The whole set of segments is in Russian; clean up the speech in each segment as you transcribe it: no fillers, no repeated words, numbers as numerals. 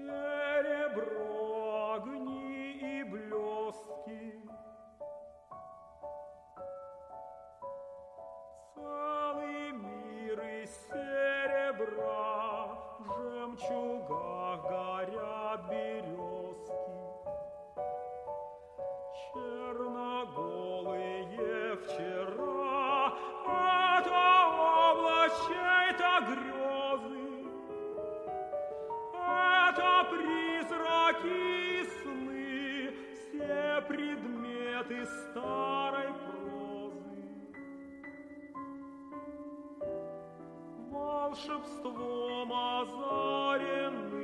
серебро, огни и блестки. Целый мир из серебра, в жемчугах горят березки. Черноголые вчера, это облачей-то грезы, это призраки и сны, все предметы старой прозы. Волшебством озарены,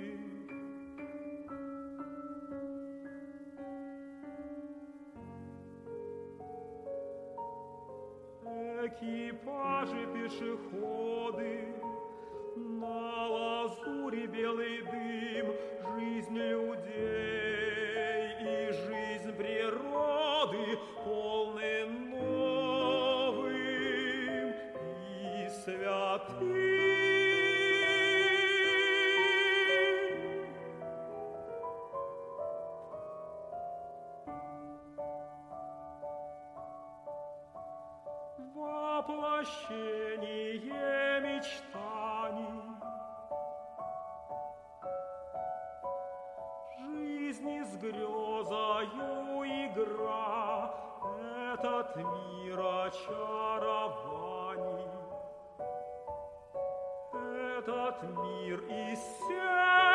экипажи, пешеходы, на лазури белый дым, жизнь людей и жизнь природы полны новым и святым. Воплощение мечтаний, жизни с грезою игра, этот мир очарований, этот мир из сердца.